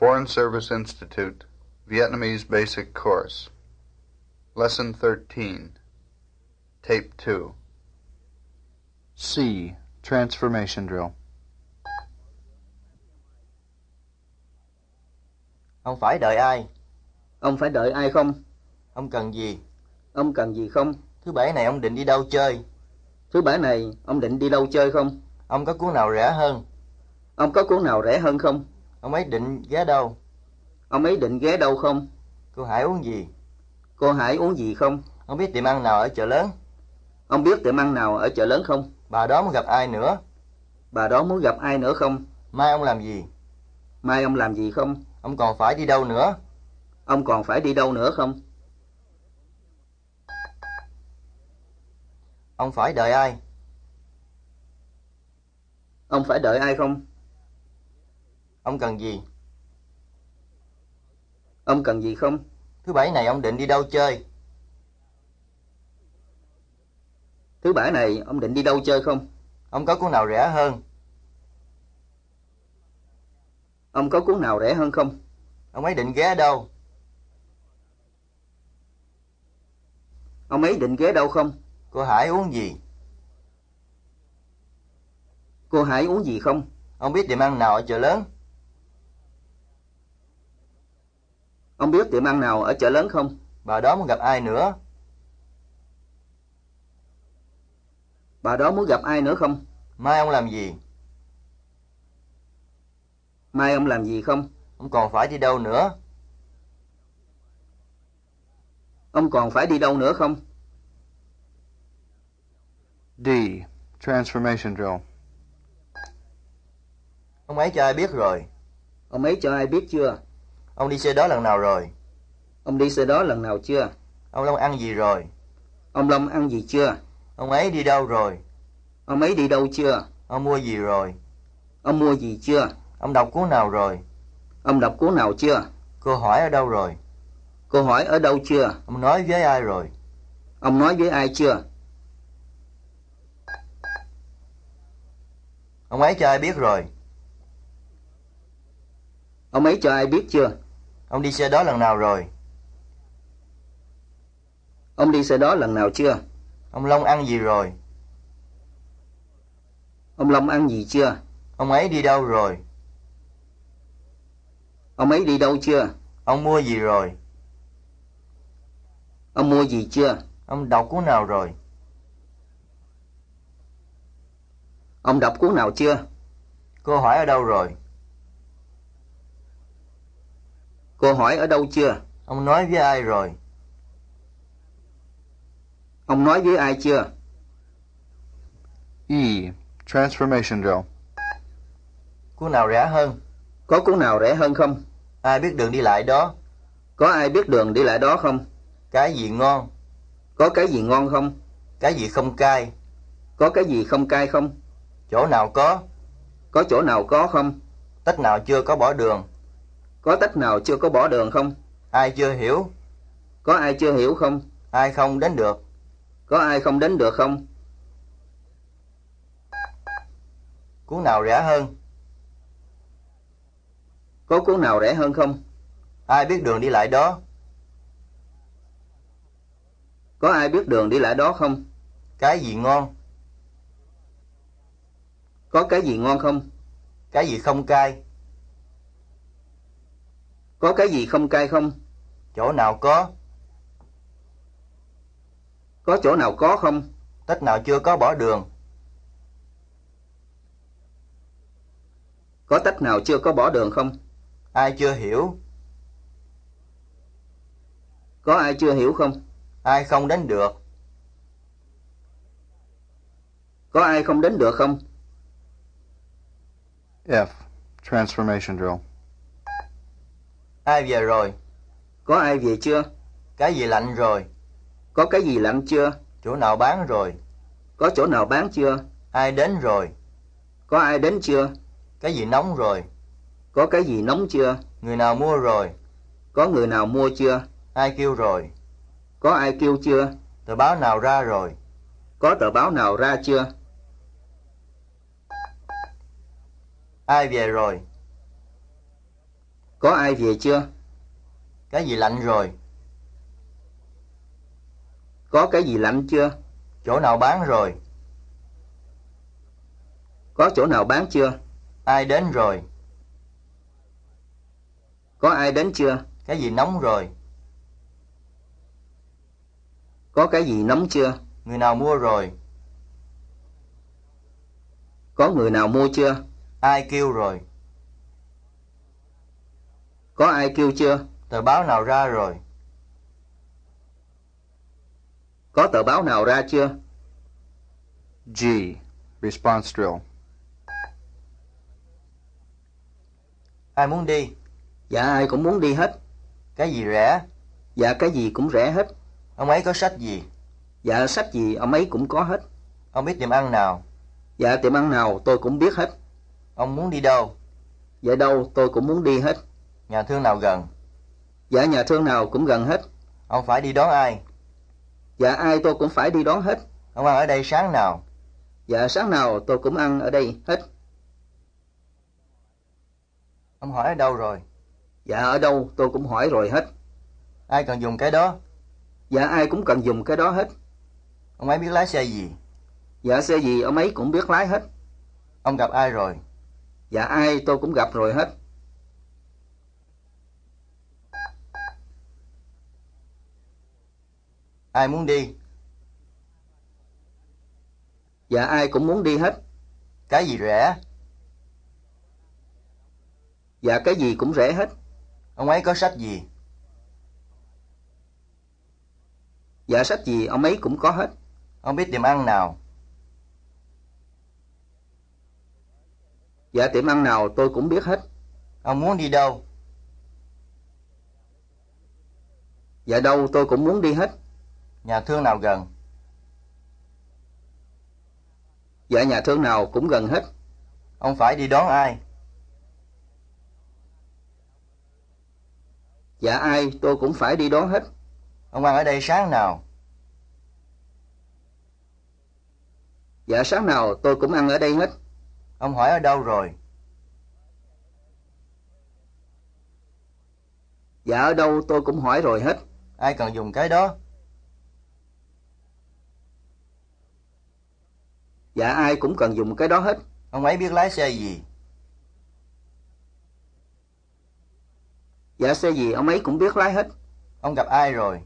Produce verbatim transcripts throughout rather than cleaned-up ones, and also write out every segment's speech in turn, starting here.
Foreign Service Institute, Vietnamese Basic Course. Lesson thirteen. Tape two. C. Transformation Drill. Ông phải đợi ai? Ông phải đợi ai không? Ông cần gì? Ông cần gì không? Thứ bảy này ông định đi đâu chơi? Thứ bảy này ông định đi đâu chơi không? Ông có cuốn nào rẻ hơn? Ông có cuốn nào rẻ hơn không? Ông ấy định ghé đâu? Ông ấy định ghé đâu không? Cô Hải uống gì? Cô Hải uống gì không? Ông biết tiệm ăn nào ở chợ lớn? Ông biết tiệm ăn nào ở chợ lớn không? Bà đó muốn gặp ai nữa? Bà đó muốn gặp ai nữa không? Mai ông làm gì? Mai ông làm gì không? Ông còn phải đi đâu nữa? Ông còn phải đi đâu nữa không? Ông phải đợi ai? Ông phải đợi ai không? Ông cần gì? Ông cần gì không? Thứ bảy này ông định đi đâu chơi? Thứ bảy này ông định đi đâu chơi không? Ông có cuốn nào rẻ hơn? Ông có cuốn nào rẻ hơn không? Ông ấy định ghé đâu? Ông ấy định ghé đâu không? Cô Hải uống gì? Cô Hải uống gì không? Ông biết tiệm ăn nào ở chợ lớn? Ông biết tiệm ăn nào ở chợ lớn không? Bà đó muốn gặp ai nữa? Bà đó muốn gặp ai nữa không? Mai ông làm gì? Mai ông làm gì không? Ông còn phải đi đâu nữa? Ông còn phải đi đâu nữa không? D. Transformation Drill. Ông ấy cho ai biết rồi? Ông ấy cho ai biết chưa? Ông đi xe đó lần nào rồi? Ông đi xe đó lần nào chưa? Ông Long ăn gì rồi? Ông Long ăn gì chưa? Ông ấy đi đâu rồi? Ông ấy đi đâu chưa? Ông mua gì rồi? Ông mua gì chưa? Ông đọc cuốn nào rồi? Ông đọc cuốn nào chưa? Cô hỏi ở đâu rồi? Cô hỏi ở đâu chưa? Ông nói với ai rồi? Ông nói với ai chưa? Ông ấy cho ai biết rồi? Ông ấy cho ai biết chưa? Ông đi xe đó lần nào rồi? Ông đi xe đó lần nào chưa? Ông Long ăn gì rồi? Ông Long ăn gì chưa? Ông ấy đi đâu rồi? Ông ấy đi đâu chưa? Ông mua gì rồi? Ông mua gì chưa? Ông đọc cuốn nào rồi? Ông đọc cuốn nào chưa? Cô hỏi ở đâu rồi? Cô hỏi ở đâu chưa? Ông nói với ai rồi? Ông nói với ai chưa? E. Transformation Drill. Cuốn nào rẻ hơn? Có cuốn nào rẻ hơn không? Ai biết đường đi lại đó? Có ai biết đường đi lại đó không? Cái gì ngon? Có cái gì ngon không? Cái gì không cay? Có cái gì không cay không? Chỗ nào có? Có chỗ nào có không? Tách nào chưa có bỏ đường? Có tách nào chưa có bỏ đường không? Ai chưa hiểu? Có ai chưa hiểu không? Ai không đến được? Có ai không đến được không? Cuốn nào rẻ hơn? Có cuốn nào rẻ hơn không? Ai biết đường đi lại đó? Có ai biết đường đi lại đó không? Cái gì ngon? Có cái gì ngon không? Cái gì không cay? Có cái gì không cay không? Chỗ nào có? Có chỗ nào có không? Tách nào chưa có bỏ đường? Có tách nào chưa có bỏ đường không? Ai chưa hiểu? Có ai chưa hiểu không? Ai không đến được? Có ai không đến được không? F. Transformation Drill. Ai về rồi? Có ai về chưa? Cái gì lạnh rồi? Có cái gì lạnh chưa? Chỗ nào bán rồi? Có chỗ nào bán chưa? Ai đến rồi? Có ai đến chưa? Cái gì nóng rồi? Có cái gì nóng chưa? Người nào mua rồi? Có người nào mua chưa? Ai kêu rồi? Có ai kêu chưa? Tờ báo nào ra rồi? Có tờ báo nào ra chưa? Ai về rồi? Có ai về chưa? Cái gì lạnh rồi? Có cái gì lạnh chưa? Chỗ nào bán rồi? Có chỗ nào bán chưa? Ai đến rồi? Có ai đến chưa? Cái gì nóng rồi? Có cái gì nóng chưa? Người nào mua rồi? Có người nào mua chưa? Ai kêu rồi? Có ai kêu chưa? Tờ báo nào ra rồi? Có tờ báo nào ra chưa? G. Response drill. Ai muốn đi? Dạ ai cũng muốn đi hết. Cái gì rẻ? Dạ cái gì cũng rẻ hết. Ông ấy có sách gì? Dạ sách gì ông ấy cũng có hết. Ông biết tiệm ăn nào? Dạ tiệm ăn nào tôi cũng biết hết. Ông muốn đi đâu? Dạ đâu tôi cũng muốn đi hết. Nhà thương nào gần? Dạ nhà thương nào cũng gần hết. Ông phải đi đón ai? Dạ ai tôi cũng phải đi đón hết. Ông ăn ở đây sáng nào? Dạ sáng nào tôi cũng ăn ở đây hết. Ông hỏi ở đâu rồi? Dạ ở đâu tôi cũng hỏi rồi hết. Ai cần dùng cái đó? Dạ ai cũng cần dùng cái đó hết. Ông ấy biết lái xe gì? Dạ xe gì ông ấy cũng biết lái hết. Ông gặp ai rồi? Dạ ai tôi cũng gặp rồi hết. Ai muốn đi? Dạ ai cũng muốn đi hết. Cái gì rẻ? Dạ cái gì cũng rẻ hết. Ông ấy có sách gì? Dạ sách gì ông ấy cũng có hết. Ông biết tiệm ăn nào? Dạ tiệm ăn nào tôi cũng biết hết. Ông muốn đi đâu? Dạ đâu tôi cũng muốn đi hết. Nhà thương nào gần? Dạ nhà thương nào cũng gần hết. Ông phải đi đón ai? Dạ ai tôi cũng phải đi đón hết. Ông ăn ở đây sáng nào? Dạ sáng nào tôi cũng ăn ở đây hết. Ông hỏi ở đâu rồi? Dạ ở đâu tôi cũng hỏi rồi hết. Ai cần dùng cái đó? Dạ ai cũng cần dùng cái đó hết. Ông ấy biết lái xe gì? Dạ xe gì ông ấy cũng biết lái hết. Ông gặp ai rồi?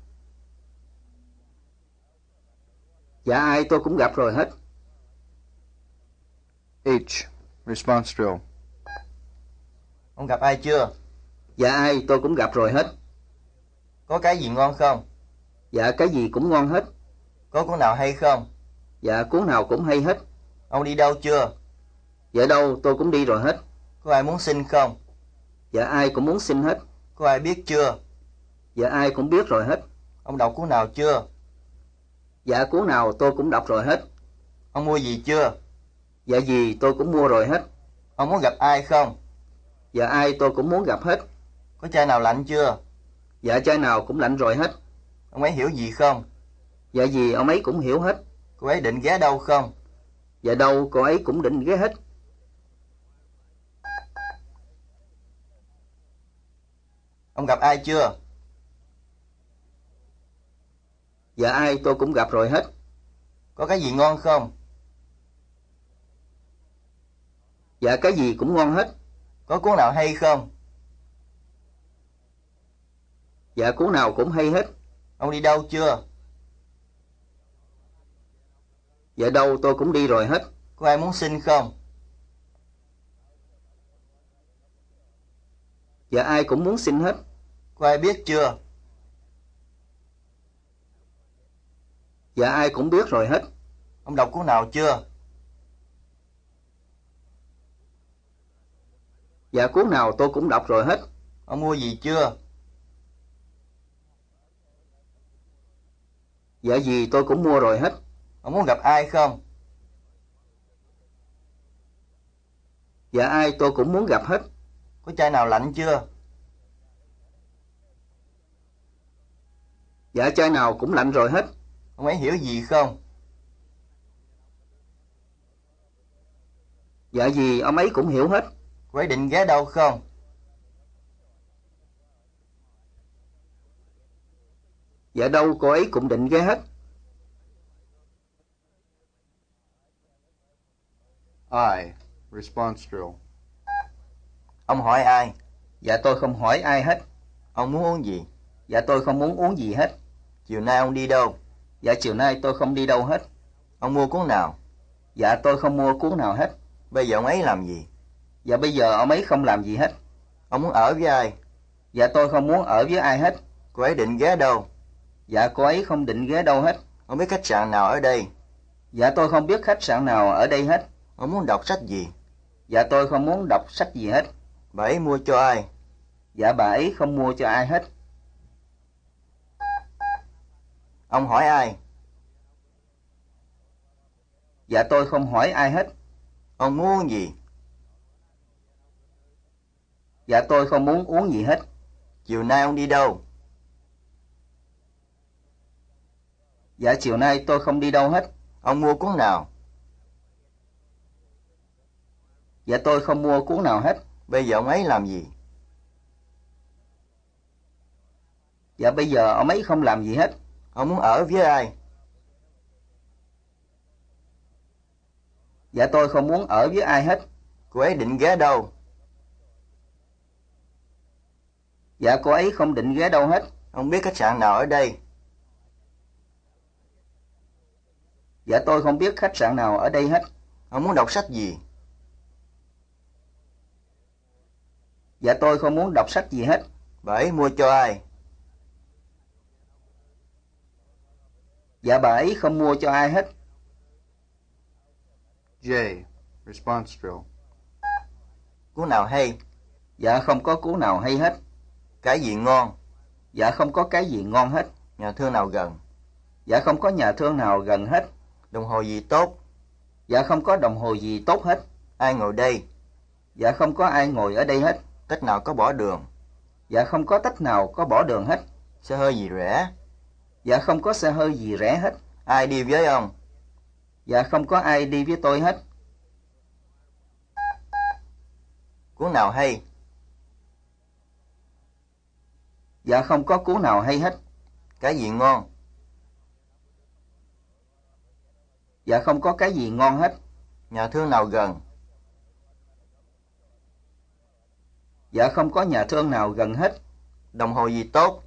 Dạ ai tôi cũng gặp rồi hết. H. Response drill. Ông gặp ai chưa? Dạ ai tôi cũng gặp rồi hết. Có cái gì ngon không? Dạ cái gì cũng ngon hết. Có cuốn nào hay không? Dạ cuốn nào cũng hay hết. Ông đi đâu chưa? Dạ đâu tôi cũng đi rồi hết. Có ai muốn xin không? Dạ ai cũng muốn xin hết. Có ai biết chưa? Dạ ai cũng biết rồi hết. Ông đọc cuốn nào chưa? Dạ cuốn nào tôi cũng đọc rồi hết. Ông mua gì chưa? Dạ gì tôi cũng mua rồi hết. Ông muốn gặp ai không? Dạ ai tôi cũng muốn gặp hết. Có chai nào lạnh chưa? Dạ chai nào cũng lạnh rồi hết. Ông ấy hiểu gì không? Dạ gì ông ấy cũng hiểu hết. Cô ấy định ghé đâu không? Dạ đâu cô ấy cũng định ghé hết. Ông gặp ai chưa? Dạ ai tôi cũng gặp rồi hết. Có cái gì ngon không? Dạ cái gì cũng ngon hết. Có cuốn nào hay không? Dạ cuốn nào cũng hay hết. Ông đi đâu chưa? Dạ đâu tôi cũng đi rồi hết. Có ai muốn xin không? Dạ ai cũng muốn xin hết. Có ai biết chưa? Dạ ai cũng biết rồi hết. Ông đọc cuốn nào chưa? Dạ cuốn nào tôi cũng đọc rồi hết. Ông mua gì chưa? Dạ gì tôi cũng mua rồi hết. Ông muốn gặp ai không? Dạ ai tôi cũng muốn gặp hết. Có chai nào lạnh chưa? Dạ chai nào cũng lạnh rồi hết. Ông ấy hiểu gì không? Dạ gì ông ấy cũng hiểu hết. Cô ấy định ghé đâu không? Dạ đâu, cô ấy cũng định ghé hết. I. Response drill. Ông hỏi ai? Dạ tôi không hỏi ai hết. Ông muốn uống gì? Dạ tôi không muốn uống gì hết. Chiều nay ông đi đâu? Dạ chiều nay tôi không đi đâu hết. Ông mua cuốn nào? Dạ tôi không mua cuốn nào hết. Bây giờ ông ấy làm gì? Dạ bây giờ ông ấy không làm gì hết. Ông muốn ở với ai? Dạ tôi không muốn ở với ai hết. Cô ấy định ghé đâu? Dạ cô ấy không định ghé đâu hết. Ông biết khách sạn nào ở đây? Dạ tôi không biết khách sạn nào ở đây hết. Ông muốn đọc sách gì? Dạ tôi không muốn đọc sách gì hết. Bà ấy mua cho ai? Dạ bà ấy không mua cho ai hết. Ông hỏi ai? Dạ tôi không hỏi ai hết. Ông muốn uống gì? Dạ tôi không muốn uống gì hết. Chiều nay ông đi đâu? Dạ chiều nay tôi không đi đâu hết. Ông mua cuốn nào? Dạ tôi không mua cuốn nào hết. Bây giờ ông ấy làm gì? Dạ bây giờ ông ấy không làm gì hết. Ông muốn ở với ai? Dạ tôi không muốn ở với ai hết. Cô ấy định ghé đâu? Dạ cô ấy không định ghé đâu hết. Ông biết khách sạn nào ở đây? Dạ tôi không biết khách sạn nào ở đây hết. Ông muốn đọc sách gì? Dạ tôi không muốn đọc sách gì hết. Bà ấy mua cho ai? Dạ bà ấy không mua cho ai hết. J. Response drill. Cuốn nào hay? Dạ không có cuốn nào hay hết. Cái gì ngon? Dạ không có cái gì ngon hết. Nhà thương nào gần? Dạ không có nhà thương nào gần hết. Đồng hồ gì tốt? Dạ không có đồng hồ gì tốt hết. Ai ngồi đây? Dạ không có ai ngồi ở đây hết. Tách nào có bỏ đường? Dạ không có tách nào có bỏ đường hết. Xe hơi gì rẻ? Dạ không có xe hơi gì rẻ hết. Ai đi với ông? Dạ không có ai đi với tôi hết. Cuốn nào hay? Dạ không có cuốn nào hay hết. Cái gì ngon? Dạ không có cái gì ngon hết. Nhà thương nào gần? Dạ không có nhà thương nào gần hết. Đồng hồ gì tốt?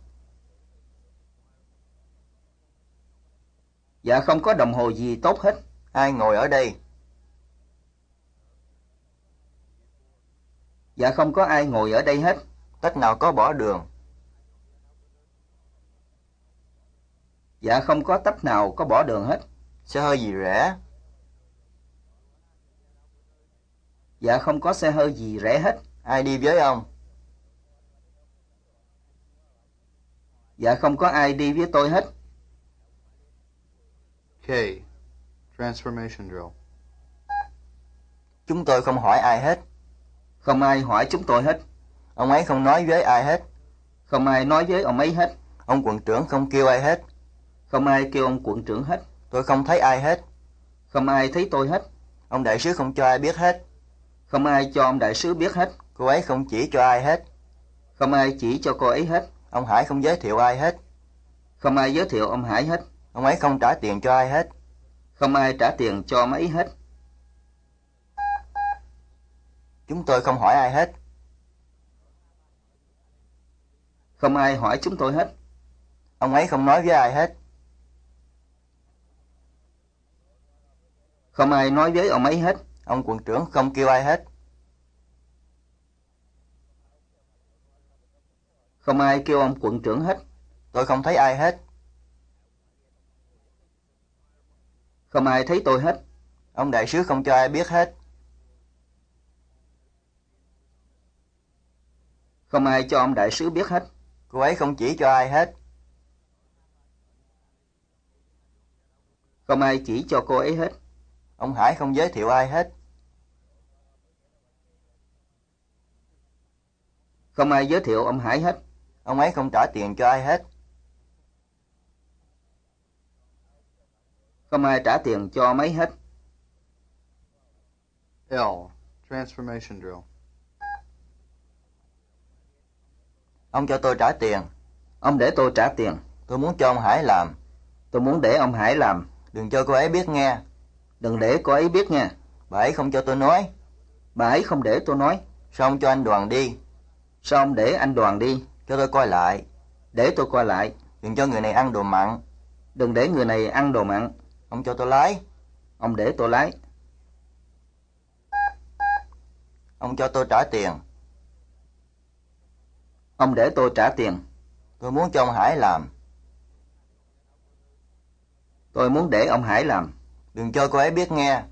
Dạ không có đồng hồ gì tốt hết. Ai ngồi ở đây? Dạ không có ai ngồi ở đây hết. Tách nào có bỏ đường? Dạ không có tách nào có bỏ đường hết. Xe hơi gì rẻ? Dạ không có xe hơi gì rẻ hết. Ai đi với ông? Dạ không có ai đi với tôi hết. K. Transformation drill. Chúng tôi không hỏi ai hết. Không ai hỏi chúng tôi hết. Ông ấy không nói với ai hết. Không ai nói với ông ấy hết. Ông quận trưởng không kêu ai hết. Không ai kêu ông quận trưởng hết. Tôi không thấy ai hết. Không ai thấy tôi hết. Ông đại sứ không cho ai biết hết. Không ai cho ông đại sứ biết hết. Cô ấy không chỉ cho ai hết. Không ai chỉ cho cô ấy hết. Ông Hải không giới thiệu ai hết. Không ai giới thiệu ông Hải hết. Ông ấy không trả tiền cho ai hết. Không ai trả tiền cho ông ấy hết. Chúng tôi không hỏi ai hết. Không ai hỏi chúng tôi hết. Ông ấy không nói với ai hết. Không ai nói với ông ấy hết. Ông quận trưởng không kêu ai hết. Không ai kêu ông quận trưởng hết. Tôi không thấy ai hết. Không ai thấy tôi hết. Ông đại sứ không cho ai biết hết. Không ai cho ông đại sứ biết hết. Cô ấy không chỉ cho ai hết. Không ai chỉ cho cô ấy hết. Ông Hải không giới thiệu ai hết. Không ai giới thiệu ông Hải hết. Ông ấy không trả tiền cho ai hết. Không ai trả tiền cho ông ấy hết. L. Transformation drill. Ông cho tôi trả tiền. Ông để tôi trả tiền. Tôi muốn cho ông Hải làm. Tôi muốn để ông Hải làm. Đừng cho cô ấy biết nghe. Đừng để cô ấy biết nha. Bà ấy không cho tôi nói. Bà ấy không để tôi nói. Sao ông cho anh Đoàn đi? Sao ông để anh Đoàn đi? Cho tôi coi lại. Để tôi coi lại. Đừng cho người này ăn đồ mặn. Đừng để người này ăn đồ mặn. Ông cho tôi lái. Ông để tôi lái. Ông cho tôi trả tiền. Ông để tôi trả tiền. Tôi muốn cho ông Hải làm. Tôi muốn để ông Hải làm. Đừng cho cô ấy biết nghe.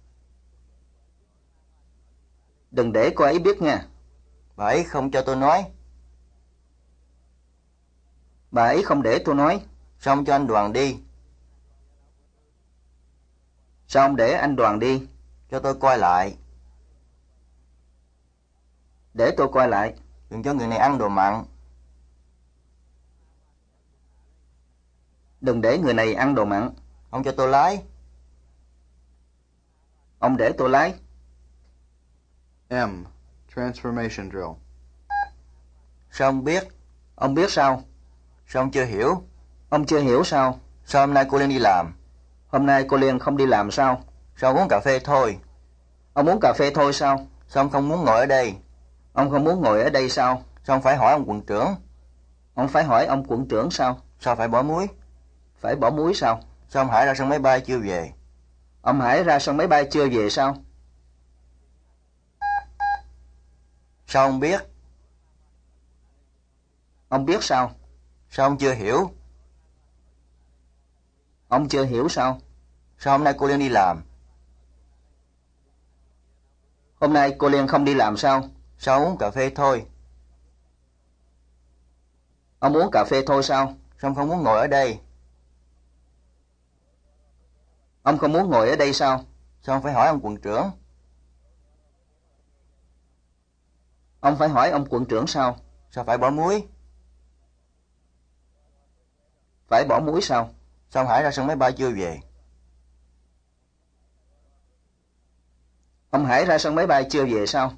Đừng để cô ấy biết nha. Bà ấy không cho tôi nói. Bà ấy không để tôi nói. Sao ông cho anh Đoàn đi? Sao ông để anh Đoàn đi? Cho tôi coi lại. Để tôi coi lại. Đừng cho người này ăn đồ mặn. Đừng để người này ăn đồ mặn. Ông cho tôi lái. Ông để tôi lái. M. Transformation drill. Sao ông biết? Ông biết sao? Sao ông chưa hiểu? Ông chưa hiểu sao? Sao hôm nay cô Liên đi làm? Hôm nay cô Liên không đi làm sao? Sao ông uống cà phê thôi? Ông uống cà phê thôi sao? Sao ông không muốn ngồi ở đây? Ông không muốn ngồi ở đây sao? Sao ông phải hỏi ông quận trưởng? Ông phải hỏi ông quận trưởng sao? Sao phải bỏ muối? Phải bỏ muối sao? Sao ông Hải ra sân máy bay chưa về? Ông Hải ra sân máy bay chưa về sao? Sao ông biết? Ông biết sao? Sao ông chưa hiểu? Ông chưa hiểu sao? Sao hôm nay cô Liên đi làm? Hôm nay cô Liên không đi làm sao? Sao ông uống cà phê thôi? Ông uống cà phê thôi sao? Sao ông không muốn ngồi ở đây? Ông không muốn ngồi ở đây sao? Sao ông phải hỏi ông quận trưởng? Ông phải hỏi ông quận trưởng sao? Sao phải bỏ muối? Phải bỏ muối sao? Sao ông Hải ra sân máy bay chưa về? Ông Hải ra sân máy bay chưa về sao?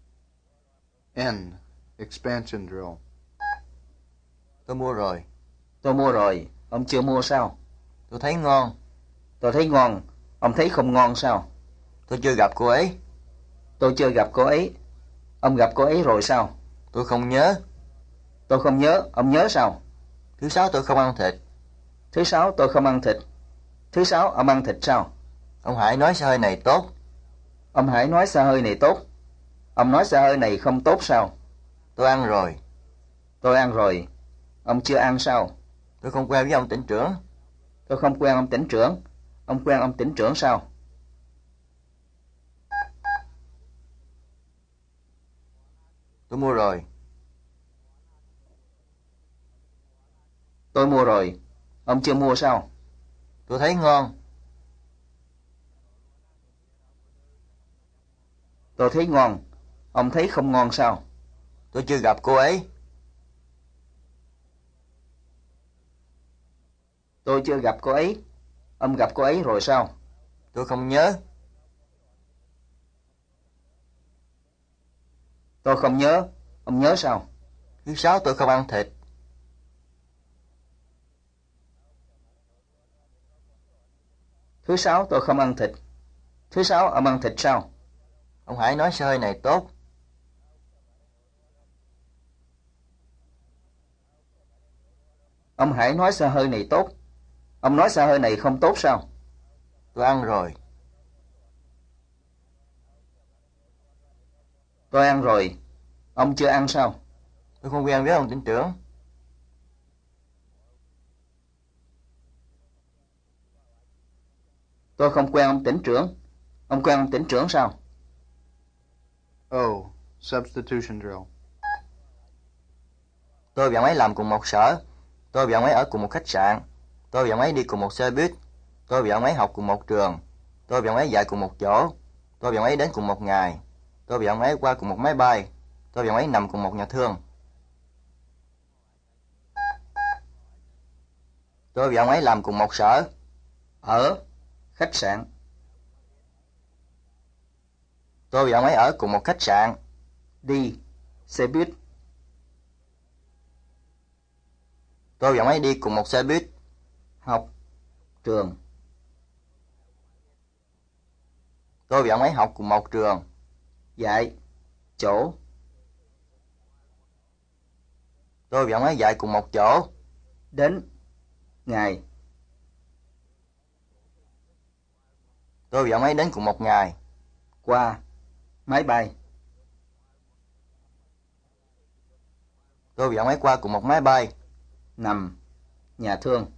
N. Expansion drill. Tôi mua rồi. Tôi mua rồi. Ông chưa mua sao? Tôi thấy ngon. Tôi thấy ngon. Ông thấy không ngon sao? Tôi chưa gặp cô ấy. Tôi chưa gặp cô ấy. Ông gặp cô ấy rồi sao? Tôi không nhớ. Tôi không nhớ. Ông nhớ sao? Thứ sáu tôi không ăn thịt. Thứ sáu tôi không ăn thịt. Thứ sáu ông ăn thịt sao? Ông Hải nói xe hơi này tốt. Ông Hải nói xe hơi này tốt. Ông nói xe hơi này không tốt sao? Tôi ăn rồi. Tôi ăn rồi. Ông chưa ăn sao? Tôi không quen với ông tỉnh trưởng. Tôi không quen ông tỉnh trưởng. Ông quen ông tỉnh trưởng sao? Tôi mua rồi. Tôi mua rồi. Ông chưa mua sao? Tôi thấy ngon. Tôi thấy ngon. Ông thấy không ngon sao? Tôi chưa gặp cô ấy. Tôi chưa gặp cô ấy. Ông gặp cô ấy rồi sao? Tôi không nhớ. Tôi không nhớ. Ông nhớ sao? Thứ sáu tôi không ăn thịt. Thứ sáu tôi không ăn thịt. Thứ sáu ông ăn thịt sao? Ông Hải nói xe hơi này tốt. Ông Hải nói xe hơi này tốt. Ông nói xe hơi này không tốt sao? Tôi ăn rồi. Tôi ăn rồi. Ông chưa ăn sao? Tôi không quen với ông tỉnh trưởng. Tôi không quen ông tỉnh trưởng. Ông quen ông tỉnh trưởng sao? O. Substitution drill. Tôi và ông ấy làm cùng một sở. Tôi và ông ấy ở cùng một khách sạn. Tôi và ông ấy đi cùng một xe buýt. Tôi và ông ấy học cùng một trường. Tôi và ông ấy dạy cùng một chỗ. Tôi và ông ấy đến cùng một ngày. Tôi và ông ấy qua cùng một máy bay. Tôi và ông ấy nằm cùng một nhà thương. Tôi và ông ấy làm cùng một sở. Ở khách sạn. Tôi và ông ấy ở cùng một khách sạn. Đi xe buýt. Tôi và ông ấy đi cùng một xe buýt. Học. Trường. Tôi và ông ấy học cùng một trường. Dạy. Chỗ. Tôi và ông ấy dạy cùng một chỗ. Đến. Ngày. Tôi và ông ấy đến cùng một ngày. Qua. Máy bay. Tôi và ông ấy qua cùng một máy bay. Nằm. Nhà thương.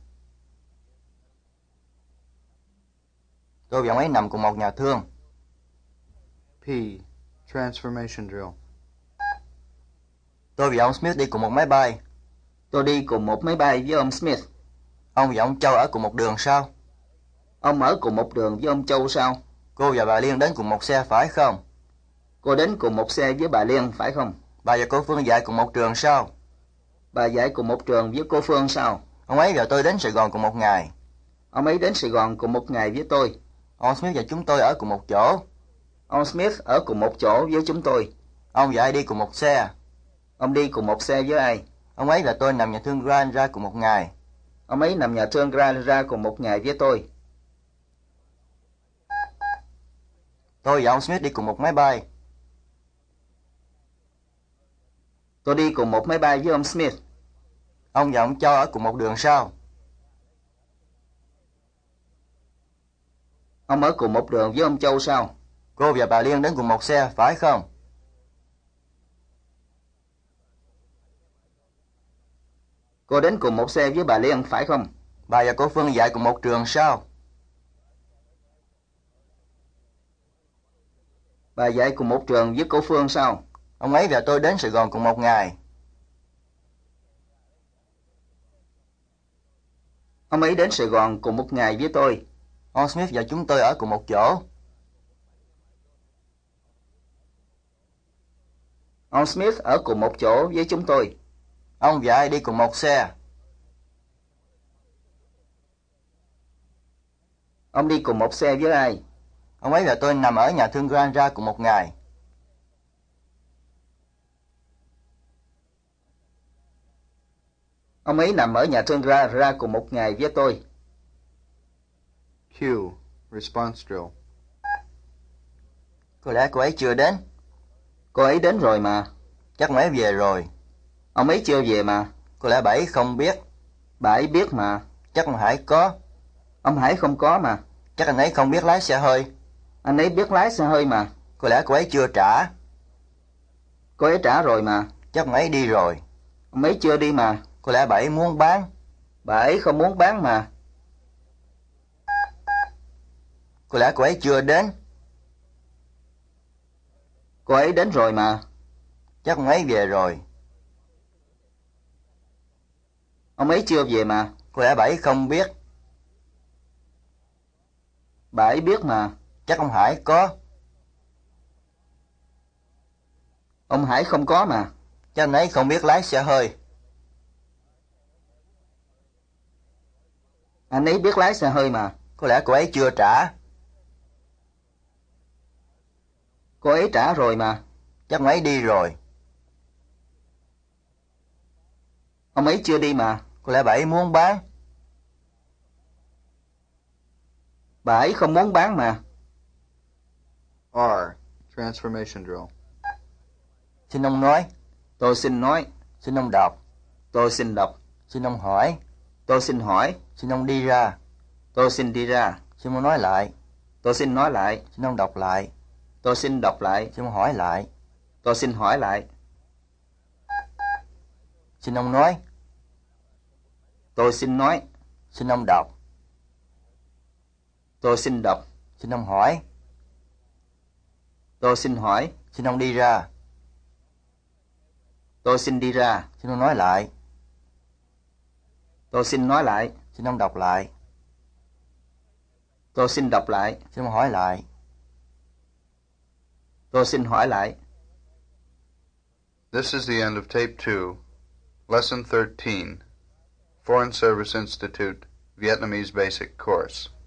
Tôi và ông ấy nằm cùng một nhà thương. P. Transformation drill. Tôi và ông Smith đi cùng một máy bay. Tôi đi cùng một máy bay với ông Smith. Ông và ông Châu ở cùng một đường sao? Ông ở cùng một đường với ông Châu sao? Cô và bà Liên đến cùng một xe phải không? Cô đến cùng một xe với bà Liên phải không? Bà và cô Phương dạy cùng một trường sao? Bà dạy cùng một trường với cô Phương sao? Ông ấy và tôi đến Sài Gòn cùng một ngày. Ông ấy đến Sài Gòn cùng một ngày với tôi. Ông Smith và chúng tôi ở cùng một chỗ. Ông Smith ở cùng một chỗ với chúng tôi. Ông và ai đi cùng một xe? Ông đi cùng một xe với ai? Ông ấy và tôi nằm nhà thương Grand ra cùng một ngày. Ông ấy nằm nhà thương ra, ra cùng một ngày với tôi. Tôi và ông Smith đi cùng một máy bay. Tôi đi cùng một máy bay với ông Smith. Ông và ông Châu ở cùng một đường sao? Ông ở cùng một đường với ông Châu sao? Cô và bà Liên đến cùng một xe phải không? Cô đến cùng một xe với bà Liên phải không? Bà và cô Phương dạy cùng một trường sao? Bà dạy cùng một trường với cô Phương sao? Ông ấy và tôi đến Sài Gòn cùng một ngày. Ông ấy đến Sài Gòn cùng một ngày với tôi. Ông Smith và chúng tôi ở cùng một chỗ. Ông Smith ở cùng một chỗ với chúng tôi. Ông và ai đi cùng một xe? Ông đi cùng một xe với ai? Ông ấy và tôi nằm ở nhà thương Grand ra cùng một ngày. Ông ấy nằm ở nhà thương ra, ra cùng một ngày với tôi. Q. Response drill. Có lẽ cô ấy chưa đến. Cô ấy đến rồi mà. Chắc ông ấy về rồi. Ông ấy chưa về mà. Có lẽ bà ấy không biết. Bà ấy biết mà. Chắc ông Hải có. Ông Hải không có mà. Chắc anh ấy không biết lái xe hơi. Anh ấy biết lái xe hơi mà. Có lẽ cô ấy chưa trả. Cô ấy trả rồi mà. Chắc ông ấy đi rồi. Ông ấy chưa đi mà. Có lẽ bà ấy muốn bán. Bà ấy không muốn bán mà. Có lẽ cô ấy chưa đến. Cô ấy đến rồi mà. Chắc ông ấy về rồi. Ông ấy chưa về mà. Có lẽ bà ấy không biết. Bà ấy biết mà. Chắc ông Hải có. Ông Hải không có mà. Chắc anh ấy không biết lái xe hơi. Anh ấy biết lái xe hơi mà. Có lẽ cô ấy chưa trả. Cô ấy trả rồi mà. Chắc ông ấy đi rồi. Ông ấy chưa đi mà. Có lẽ bà ấy muốn bán. Bà ấy không muốn bán mà. R. Transformation drill. Xin ông nói. Tôi xin nói. Xin ông đọc. Tôi xin đọc. Xin ông hỏi. Tôi xin hỏi. Xin ông đi ra. Tôi xin đi ra. Xin ông nói lại. Tôi xin nói lại. Xin ông đọc lại. Tôi xin đọc lại. Xin ông hỏi lại. Tôi xin hỏi lại. Xin ông nói. Tôi xin nói. Xin ông đọc. Tôi xin đọc. Xin ông hỏi. Tôi xin hỏi. Xin ông đi ra. Tôi xin đi ra. Xin ông nói lại. Tôi xin nói lại. Xin ông đọc lại. Tôi xin đọc lại. Xin ông hỏi lại. Tôi xin hỏi lại. This is the end of Tape two, Lesson thirteen, Foreign Service Institute, Vietnamese Basic Course.